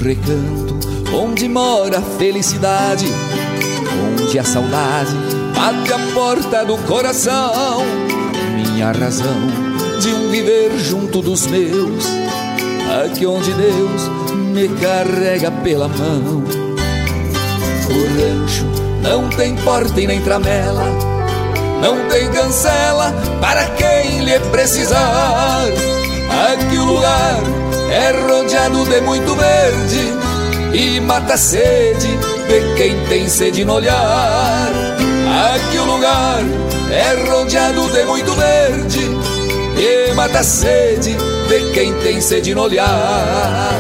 recanto onde mora a felicidade, onde a saudade bate a porta do coração. Minha razão de um viver junto dos meus, aqui onde Deus me carrega pela mão. O rancho não tem porta e nem tramela, não tem cancela para quem lhe precisar. Aqui o lugar é rodeado de muito verde e mata a sede de quem tem sede no olhar. Aqui o lugar é rodeado de muito verde e mata a sede de quem tem sede no olhar.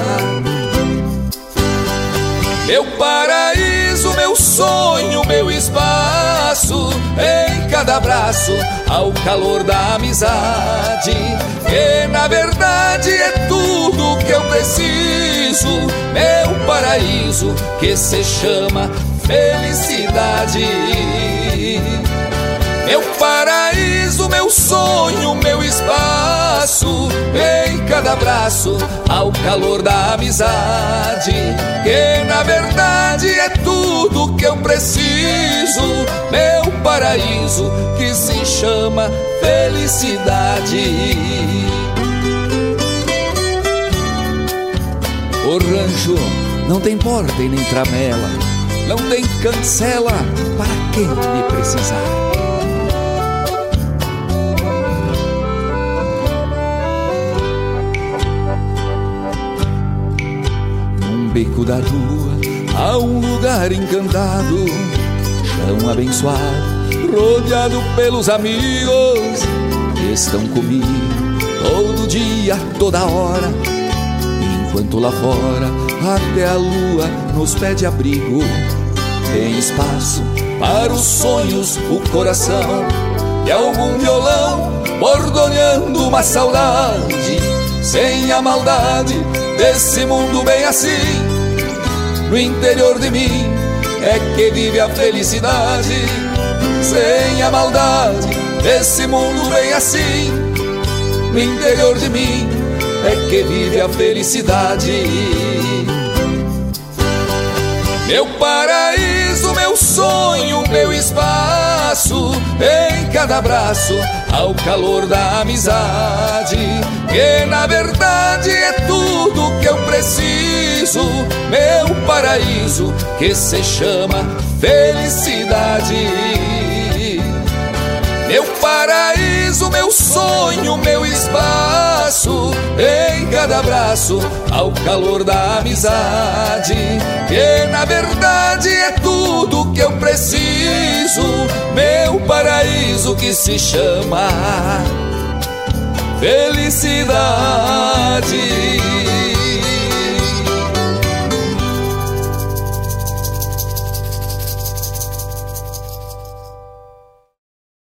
Meu paraíso, meu sonho, meu espaço, em cada abraço ao calor da amizade, que na verdade é tudo que eu preciso. Meu paraíso que se chama felicidade. Meu paraíso, meu sonho, meu espaço, em cada abraço ao calor da amizade, que na verdade é tudo que eu preciso. Meu paraíso que se chama felicidade. O rancho não tem porta e nem tramela, não tem cancela para quem lhe precisar. Beco da rua, há um lugar encantado, chão abençoado, rodeado pelos amigos que estão comigo todo dia, toda hora, enquanto lá fora até a lua nos pede abrigo. Tem espaço para os sonhos, o coração e algum violão bordoneando uma saudade, sem a maldade desse mundo bem assim. No interior de mim é que vive a felicidade, sem a maldade desse mundo bem assim. No interior de mim é que vive a felicidade. Meu paraíso, meu sonho, meu espaço, em cada abraço ao calor da amizade, que na verdade é tudo que eu preciso. Meu paraíso que se chama felicidade. Meu paraíso, meu sonho, meu espaço, em cada abraço ao calor da amizade, que na verdade é tudo que eu preciso. Meu paraíso que se chama felicidade.